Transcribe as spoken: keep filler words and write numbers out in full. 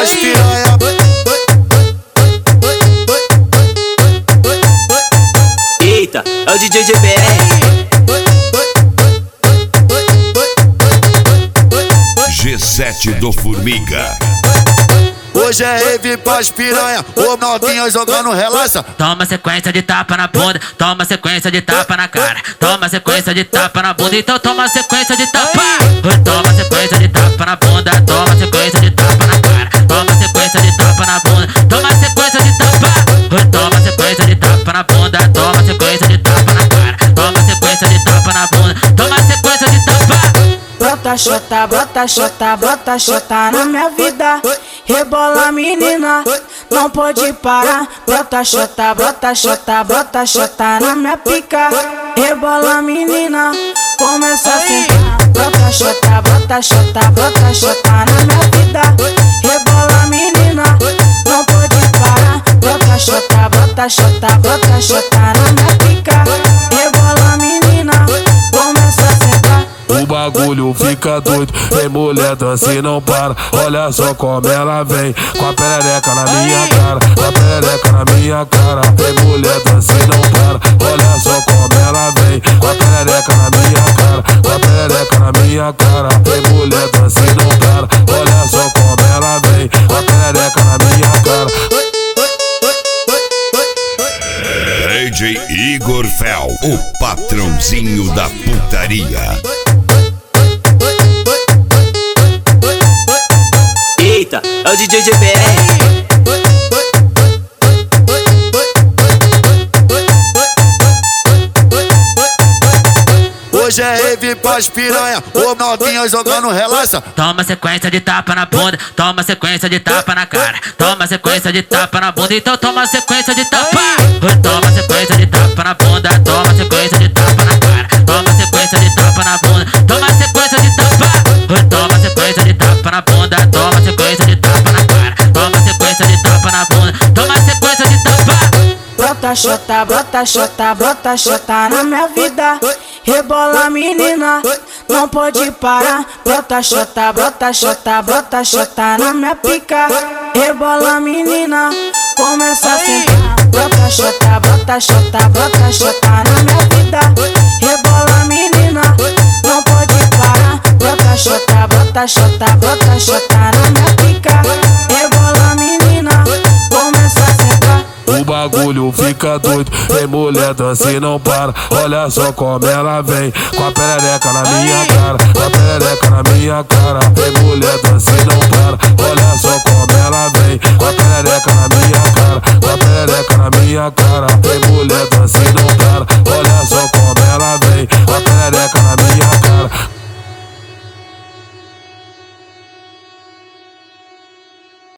pras piranha. Eita, é o D J G B R. G sete do Formiga. Hoje é rave pras piranha, ô novinha jogando relaxa. Toma sequência de tapa na bunda, toma sequência de tapa na cara, toma sequência de tapa na bunda, então toma sequência de tapa. Toma sequência de tapa na bunda, toma sequência de tapa na cara, toma sequência de tapa na bunda, toma sequência de tapa. Toma sequência de tapa na bunda, toma sequência de tapa na cara, toma sequência de tapa na bunda, toma sequência de tapa. Brota xota, brota xota, brota xota na minha vida. Rebola menina, não pode parar. Brota xota, brota xota, brota xota na minha pica. Rebola menina, começa a sentar. Brota xota, brota xota, brota xota na minha vida. Rebola menina, não pode parar. Brota xota, brota xota, brota xota na minha pica. Rebola menina, começa a sentar. O bagulho fica doido, vem mulher dança e não para. Olha só como ela vem, com a perereca na minha cara, com a perereca na minha cara. Vem mulher dança e não para. Olha só como ela vem, com a perereca na minha cara, com a perereca na minha cara. Vem mulher dança e não para. Olha só como ela vem, com a perereca na minha cara. D J Igor Fel, o patrãozinho da putaria. Eita, é o D J G B R. Hoje é rave pras piranha, ô novinha jogando relaxa. Toma sequência de tapa na bunda, toma sequência de tapa na cara, toma sequência de tapa na bunda, então toma sequência de tapa. Toma sequência de tapa na bunda, toma sequência de tapa na cara, toma sequência de tapa na bunda, toma sequência de tapa. Toma sequência de tapa na bunda, toma sequência de tapa na cara, toma sequência de tapa na bunda, toma sequência de tapa. Brota xota, brota xota, brota xota na minha vida. Rebola menina, não pode parar. Brota xota, brota xota, brota xota na minha pica. Rebola menina, começa a sentar. Brota xota, brota xota, brota xota na minha vida. Rebola menina, não pode parar. Brota xota, brota xota, brota xota na minha pica. Rebola menina, começa a sentar. O bagulho fica doido, vem mulher dança e não para. Olha só como ela vem, com a perereca na minha cara, com a perereca na minha cara. Vem mulher dança e não para. Olha só como ela vem, com a perereca na minha cara, com a perereca na minha cara. Vem mulher dança e não para. Olha só como ela vem, com a perereca na minha cara.